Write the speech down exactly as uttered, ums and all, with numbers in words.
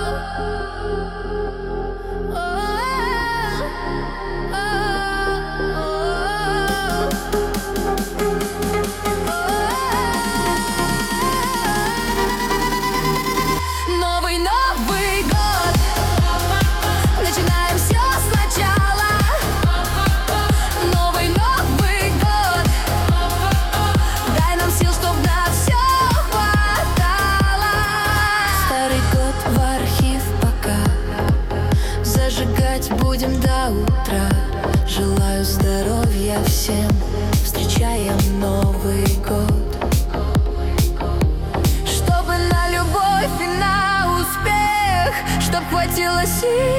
Новый Новый год, начинаем все сначала. Новый Новый год, дай нам сил, чтоб на все хватало. Старый год в архив пока, зажигать будем до утра. Желаю здоровья всем, встречаем Новый год. Чтобы на любовь и на успех, чтоб хватило сил